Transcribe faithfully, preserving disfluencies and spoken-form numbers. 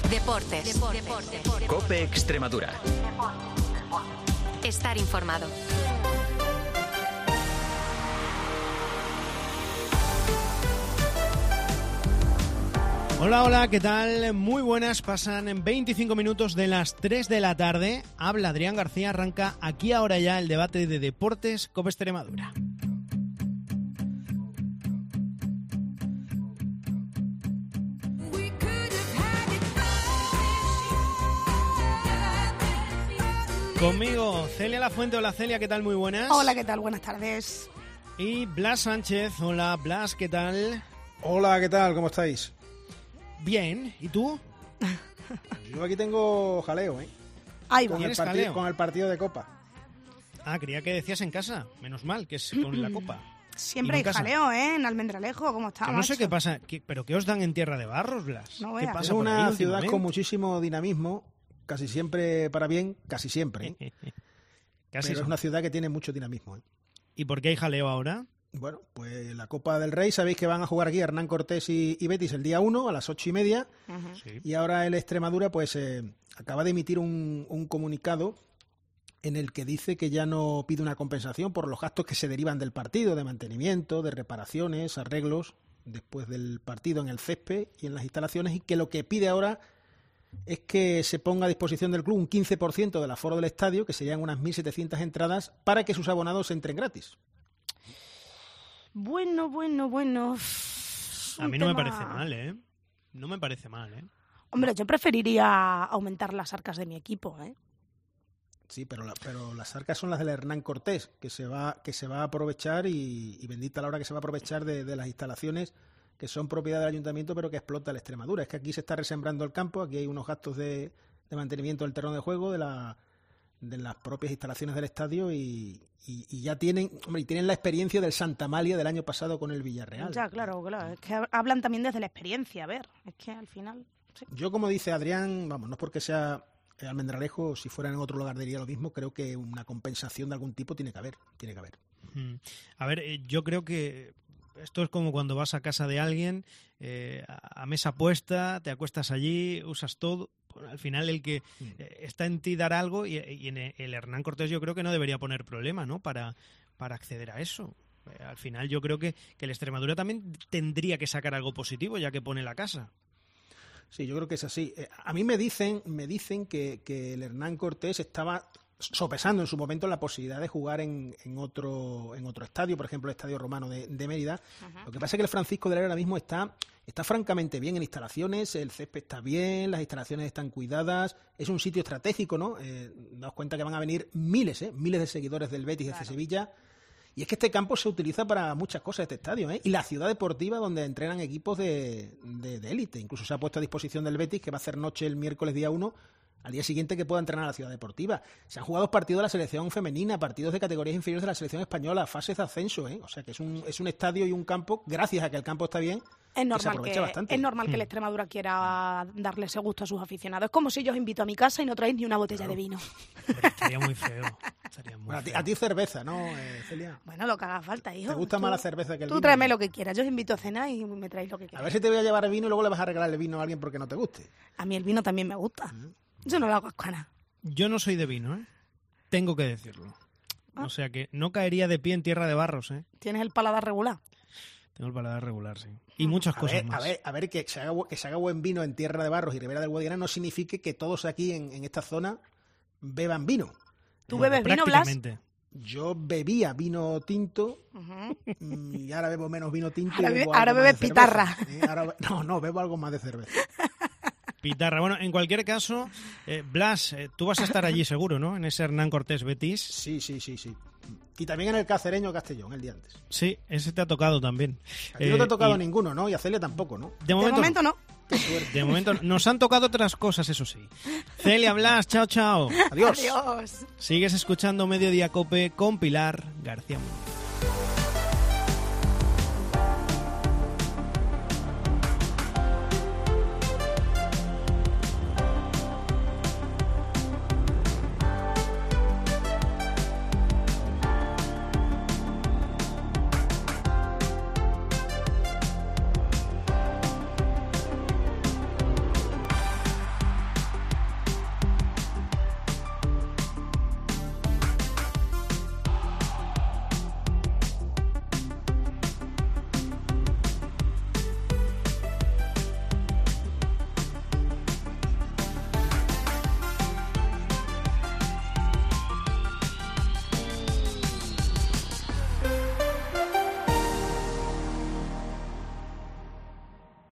Deportes. Deportes. COPE Extremadura. Estar informado. Hola, hola, ¿qué tal? Muy buenas, pasan veinticinco minutos de las tres de la tarde. Habla Adrián García, arranca aquí ahora ya el debate de Deportes COPE Extremadura. Conmigo, Celia Lafuente. Hola, Celia, ¿qué tal? Muy buenas. Hola, ¿qué tal? Buenas tardes. Y Blas Sánchez. Hola, Blas, ¿qué tal? Hola, ¿qué tal? ¿Cómo estáis? Bien, ¿y tú? Yo aquí tengo jaleo, ¿eh? Ahí va. Con el, ¿Tienes parti- jaleo? con el partido de Copa. Ah, creía que decías en casa. Menos mal, que es con la Copa. Siempre ¿Y hay en casa? jaleo, ¿eh? En Almendralejo, ¿cómo está, Que no sé macho? qué pasa, ¿qué- pero ¿qué os dan en Tierra de Barros, Blas? No ¿Qué veas. pasa Es por una ahí ciudad últimamente? con muchísimo dinamismo, casi siempre para bien, casi siempre, ¿eh? Casi Pero es son. una ciudad que tiene mucho dinamismo, ¿eh? ¿Y por qué hay jaleo ahora? Bueno, pues la Copa del Rey, sabéis que van a jugar aquí Hernán Cortés y, y Betis el día uno a las ocho y media. Ujú. Sí. Y ahora el Extremadura pues eh, acaba de emitir un, un comunicado en el que dice que ya no pide una compensación por los gastos que se derivan del partido, de mantenimiento, de reparaciones, arreglos después del partido en el césped y en las instalaciones, y que lo que pide ahora es que se ponga a disposición del club un quince por ciento del aforo del estadio, que serían unas mil setecientas entradas, para que sus abonados entren gratis. Bueno, bueno, bueno. Es A un mí no me tema- parece mal, ¿eh? No me parece mal, ¿eh? Hombre, yo preferiría aumentar las arcas de mi equipo, ¿eh? Sí, pero, la- pero las arcas son las del Hernán Cortés, que se va, que se va a aprovechar y, y bendita la hora que se va a aprovechar de, de las instalaciones que son propiedad del ayuntamiento, pero que explota la Extremadura. Es que aquí se está resembrando el campo, aquí hay unos gastos de, de mantenimiento del terreno de juego, de, la, de las propias instalaciones del estadio y, y- y ya tienen, hombre, y tienen la experiencia del Santa Amalia del año pasado con el Villarreal. Ya, claro, claro. Es que hab- hablan también desde la experiencia, a ver. Es que al final... sí. Yo, como dice Adrián, vamos, no es porque sea Almendralejo, si fuera en otro lugar diría lo mismo, creo que una compensación de algún tipo tiene que haber, tiene que haber. Mm. A ver, eh, yo creo que esto es como cuando vas a casa de alguien, eh, a a mesa puesta, te acuestas allí, usas todo. Bueno, al final el que eh, está en ti dar algo, y, y en el Hernán Cortés yo creo que no debería poner problema, ¿no? Para, para acceder a eso. Eh, al final yo creo que, que el Extremadura también tendría que sacar algo positivo, ya que pone la casa. Sí, yo creo que es así. Eh, A mí me dicen, me dicen que, que el Hernán Cortés estaba sopesando en su momento la posibilidad de jugar en, en otro en otro estadio, por ejemplo el Estadio Romano de, de Mérida. Lo que pasa es que el Francisco de la ahora mismo está, está francamente bien en instalaciones, el césped está bien, las instalaciones están cuidadas, es un sitio estratégico, ¿no? Eh, daos cuenta que van a venir miles, ¿eh? miles de seguidores del Betis desde Sevilla. Y es que este campo se utiliza para muchas cosas, este estadio, ¿eh? Y la ciudad deportiva donde entrenan equipos de, de, de élite. Incluso se ha puesto a disposición del Betis, que va a hacer noche el miércoles día uno, al día siguiente que pueda entrenar a la ciudad deportiva. Se han jugado partidos de la selección femenina, partidos de categorías inferiores de la selección española, fases de ascenso, ¿eh? O sea que es un, es un estadio y un campo, gracias a que el campo está bien, Es que se normal aprovecha que, bastante. es normal que el Extremadura quiera darle ese gusto a sus aficionados. Es como si yo os invito a mi casa y no traéis ni una botella de vino. Hombre, estaría muy feo. Estaría muy Bueno, a, ti, feo. a ti cerveza, ¿no, eh, Celia? Bueno, lo que haga falta, hijo. ¿Te gusta Tú- más la cerveza que el Tú vino? tráeme lo que quieras. Yo os invito a cenar y me traéis lo que A quieras. ver si te voy a llevar el vino y luego le vas a regalar el vino a alguien porque no te guste. A mí el vino también me gusta. Yo no lo hago a escana. Yo no soy de vino, ¿eh? Tengo que decirlo. Ah. O sea que no caería de pie en Tierra de Barros, ¿eh? Tienes el paladar regular. Tengo el paladar regular, sí. Y muchas A cosas ver, más. a ver, a ver que, se haga, bu- que se haga buen vino en Tierra de Barros y Ribera del Guadiana no signifique que todos aquí en, en esta zona beban vino. ¿Tú Bueno, bebes vino, Blas? prácticamente. Yo bebía vino tinto Ujú. mm, y ahora bebo menos vino tinto. y Ahora bebo bebe- ahora algo más bebes de pitarra. cerveza, ¿eh? Ahora be- no, no, bebo algo más de cerveza. Pitarra. Bueno, en cualquier caso, eh, Blas, eh, tú vas a estar allí seguro, ¿no? En ese Hernán Cortés Betis. Sí, sí, sí, sí. Y también en el Cacereño Castellón, el día antes. Sí, ese te ha tocado también. A ti no te Eh, ha tocado y ninguno, ¿no? Y a Celia tampoco, ¿no? De De momento, momento no. de momento nos han tocado otras cosas, eso sí. Celia, Blas, chao, chao. Adiós. Adiós. Sigues escuchando Mediodía Cope con Pilar García Muñoz.